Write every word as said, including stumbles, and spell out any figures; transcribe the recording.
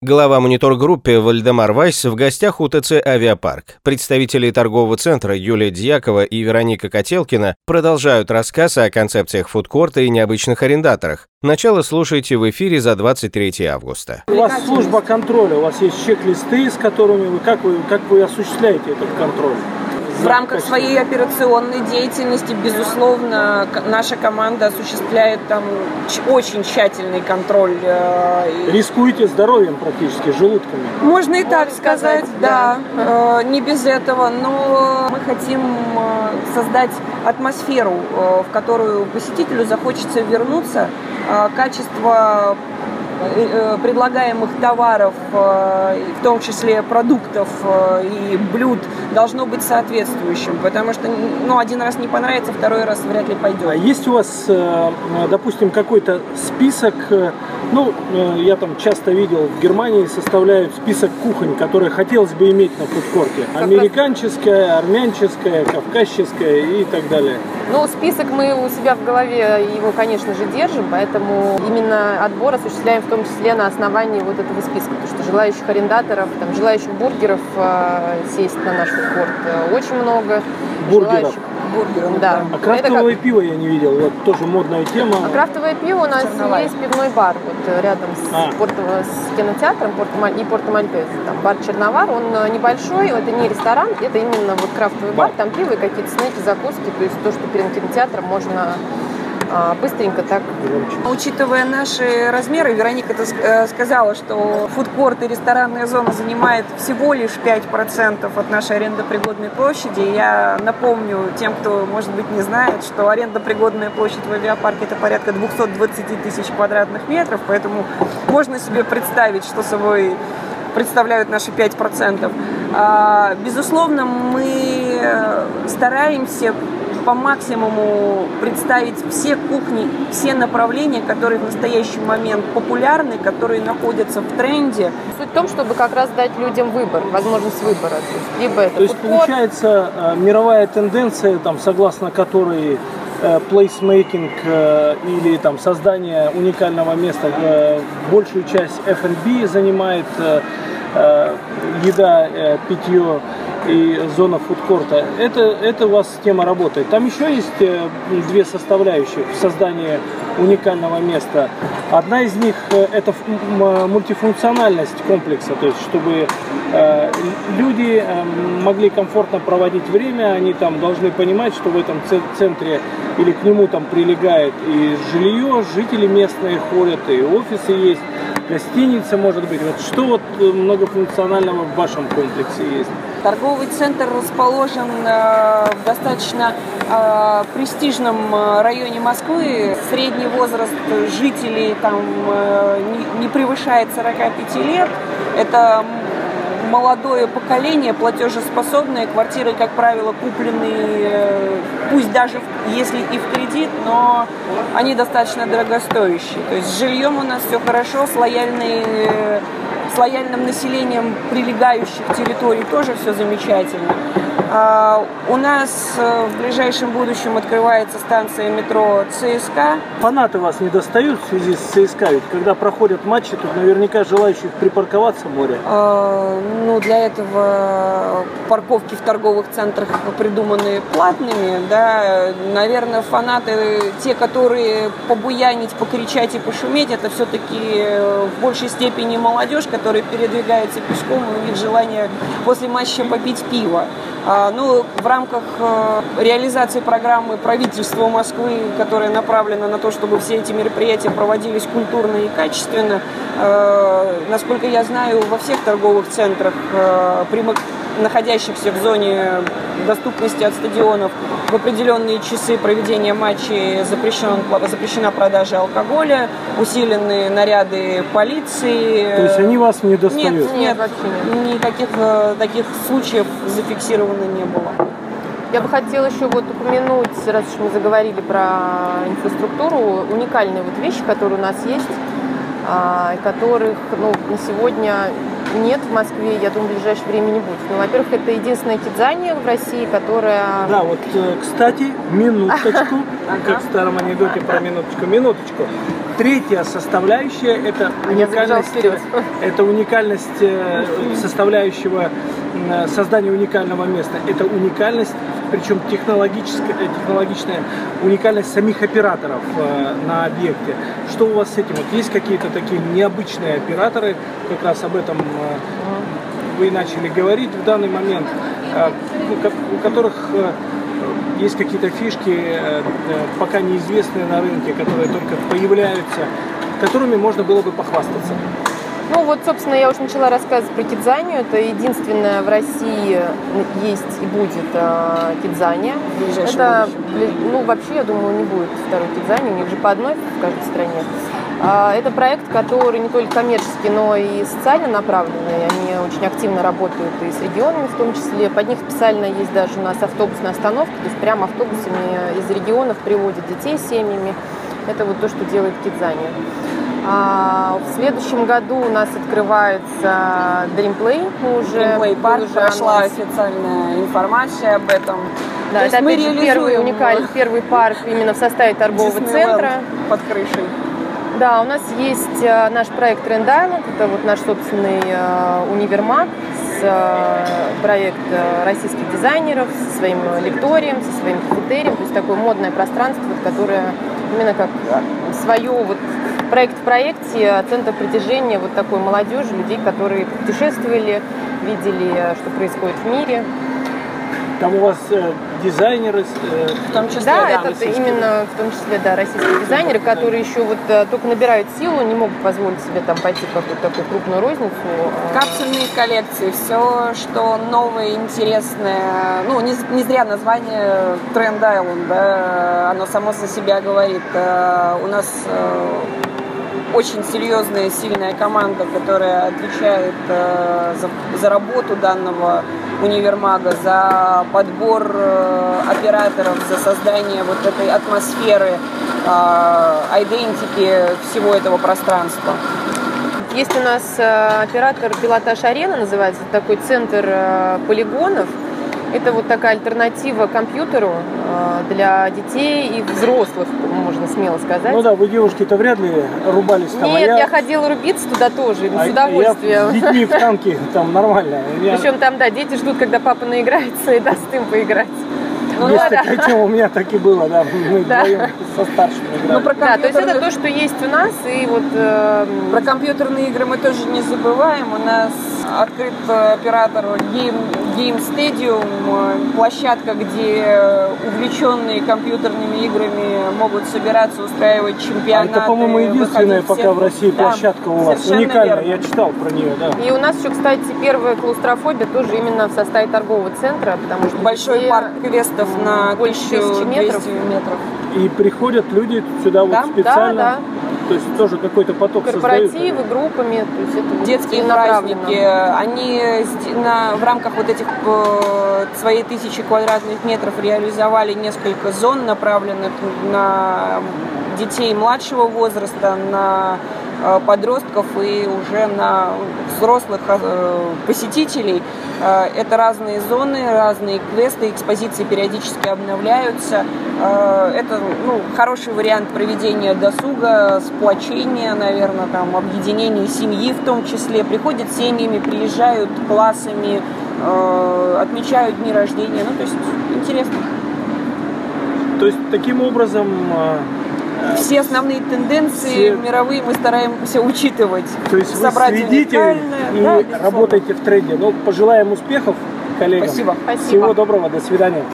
Глава монитор-группы Вальдемар Вайс в гостях у ТЦ «Авиапарк». Представители торгового центра Юлия Дьякова и Вероника Котелкина продолжают рассказ о концепциях фудкорта и необычных арендаторах. Начало слушайте в эфире за двадцать третье августа. У вас служба контроля, у вас есть чек-листы, с которыми вы как, вы, как вы осуществляете этот контроль? В рамках своей операционной деятельности, безусловно, наша команда осуществляет там очень тщательный контроль. Рискуете здоровьем практически, желудками? Можно и так сказать, да. да. Не без этого, но мы хотим создать атмосферу, в которую посетителю захочется вернуться. Качество предлагаемых товаров, в том числе продуктов и блюд, должно быть соответствующим, потому что, ну, один раз не понравится, второй раз вряд ли пойдет. А есть у вас, допустим, какой-то список, ну, я там часто видел, в Германии составляют список кухонь, которые хотелось бы иметь на фудкорте. Американческая, армянческая, кавказская и так далее. Ну, список мы у себя в голове, его, конечно же, держим, поэтому именно отбор осуществляем в том числе на основании вот этого списка, потому что желающих арендаторов, там, желающих бургеров э, сесть на наш фудкорт э, очень много. Бургеров? Желающих бургеров, да. А крафтовое как... пиво я не видел, вот тоже модная тема. А крафтовое пиво у нас Черновая. Есть пивной бар вот рядом с, а. Порто, с кинотеатром Порто, и Порто Мальтез. Там бар Черновар, он небольшой, это не ресторан, это именно вот крафтовый бар, бар там пиво и какие-то снеки, закуски, то есть то, что перед кинотеатром можно быстренько так. Учитывая наши размеры, Вероника сказала, что фудкорт и ресторанная зона занимает всего лишь пять процентов от нашей арендопригодной площади. Я напомню тем, кто, может быть, не знает, что арендопригодная площадь в авиапарке — это порядка двести двадцать тысяч квадратных метров, поэтому можно себе представить, что собой представляют наши пять процентов. Безусловно, мы стараемся по максимуму представить все кухни, все направления, которые в настоящий момент популярны, которые находятся в тренде. Суть в том, чтобы как раз дать людям выбор, возможность выбора. То есть, либо это То есть фудкорт. Получается, мировая тенденция, там, согласно которой плейсмейкинг или там создание уникального места, большую часть эф энд би занимает еда, питье и зона фудкорта. Это, это у вас тема работает. Там еще есть две составляющие в создании уникального места. Одна из них — это мультифункциональность комплекса, то есть чтобы э, люди э, могли комфортно проводить время, они там должны понимать, что в этом центре или к нему там прилегает и жилье, жители местные ходят, и офисы есть, гостиница может быть. Вот что вот многофункционального в вашем комплексе есть? Торговый центр расположен э, в достаточно э, престижном районе Москвы. Средний возраст жителей там э, не, не превышает сорока пяти лет. Это молодое поколение, платежеспособные. Квартиры, как правило, куплены, э, пусть даже если и в кредит, но они достаточно дорогостоящие. То есть с жильем у нас все хорошо, с лояльной... Э, С лояльным населением прилегающих территорий тоже все замечательно. А, у нас в ближайшем будущем открывается станция метро ЦСКА. Фанаты вас не достают в связи с ЦСКА? Ведь когда проходят матчи, тут наверняка желающих припарковаться море. А, ну, для этого парковки в торговых центрах придуманы платными. Да. Наверное, фанаты, те, которые побуянить, покричать и пошуметь, это все-таки в большей степени молодежь, которые передвигаются пешком, и у них желание после матча попить пиво. А, ну, в рамках э, реализации программы правительства Москвы, которая направлена на то, чтобы все эти мероприятия проводились культурно и качественно, э, насколько я знаю, во всех торговых центрах, э, примак... находящихся в зоне доступности от стадионов, в определенные часы проведения матчей запрещен, запрещена продажа алкоголя, усиленные наряды полиции. То есть они вас не достают? Нет, нет, нет, никаких э, таких случаев зафиксировано не было. Я бы хотела еще вот упомянуть, раз уж мы заговорили про инфраструктуру, уникальные вот вещи, которые у нас есть, а, которых, ну, на сегодня нет в Москве, я думаю, в ближайшее время не будет. Ну, во-первых, это единственная кидзания в России, которая... Да, вот, кстати, минуточку, как в старом анекдоте про минуточку, минуточку. Третья составляющая – это Я забежала уникальность, вперед. это уникальность э, составляющего э, создания уникального места. Это уникальность, причем технологическая, э, технологичная уникальность самих операторов э, на объекте. Что у вас с этим? Вот есть какие-то такие необычные операторы, как раз об этом э, вы начали говорить в данный момент, э, у которых э, есть какие-то фишки, пока неизвестные на рынке, которые только появляются, которыми можно было бы похвастаться? Ну вот, собственно, я уже начала рассказывать про Кидзанию. Это единственное в России есть и будет э, Кидзания. Это, ну, вообще, я думаю, не будет второй Кидзании, у них же по одной в каждой стране. А, это проект, который не только коммерческий, но и социально направленный. Они очень активно работают и с регионами в том числе. Под них специально есть даже у нас автобусная остановка, то есть прямо автобусами из регионов приводят детей с семьями. Это вот то, что делает Кидзания. А в следующем году у нас открывается Dreamplay. Уже, Dreamplay парк, уже прошла анонс. официальная информация об этом. Да, То это есть мы опять же первый уникальный первый парк именно в составе торгового Disneyland центра. Под крышей. Да, у нас есть э, наш проект Trend Island, это вот наш собственный э, универмаг, с, э, проект э, российских дизайнеров, со своим лекторием, со своим кафетерием, то есть такое модное пространство, вот, которое именно как свое вот, проект в проекте, центр притяжения вот такой молодежи, людей, которые путешествовали, видели, что происходит в мире. Там у вас э, дизайнеры, э, В том числе, Да, да, это именно в том числе, да, российские дизайнеры, которые еще вот э, только набирают силу, не могут позволить себе там пойти в какую-то такую крупную розницу. Капсульные коллекции, все, что новое, интересное. Ну, не, не зря название Trend Island, да, оно само за себя говорит. У нас очень серьезная, сильная команда, которая отвечает за, за работу данного универмага, за подбор операторов, за создание вот этой атмосферы, идентики всего этого пространства. Есть у нас оператор Пилотаж Арена, называется, такой центр полигонов. Это вот такая альтернатива компьютеру для детей и взрослых, можно смело сказать. Ну да, вы девушки-то вряд ли рубались там. Нет, а я... я ходила рубиться туда тоже, а с удовольствием. Я с детьми в танке там нормально. Я... Причем там, да, дети ждут, когда папа наиграется и даст им поиграть. Ну, есть да, такая да. тема, у меня так и было, да, мы да. вдвоем со старшими играли. Ну, про да, то есть это то, что есть у нас, и вот... Э... Про компьютерные игры мы тоже не забываем. У нас открыт оператор Game, Game Stadium, площадка, где увлеченные компьютерными играми могут собираться, устраивать чемпионаты. А это, по-моему, единственная пока в России площадка да, у вас, уникальная, верно. Я читал про нее, да. И у нас еще, кстати, первая клаустрофобия тоже именно в составе торгового центра, потому что... Большой все... парк квестов на больше тысячи метров. метров. И приходят люди сюда да? вот специально, да, да. То есть тоже какой-то поток корпоративы, создают. группами, то есть это детские праздники, они на, в рамках вот этих своей тысячи квадратных метров реализовали несколько зон, направленных на детей младшего возраста, на подростков и уже на взрослых посетителей. Это разные зоны, разные квесты, экспозиции периодически обновляются. Это ну, хороший вариант проведения досуга, сплочения, наверное, там, объединения семьи в том числе. Приходят семьями, приезжают классами, отмечают дни рождения. Ну, то есть интересно. То есть таким образом... Все основные тенденции Все... мировые мы стараемся учитывать. То есть вы следите и да, работаете в тренде. Ну, пожелаем успехов коллегам. Спасибо. Всего доброго, до свидания.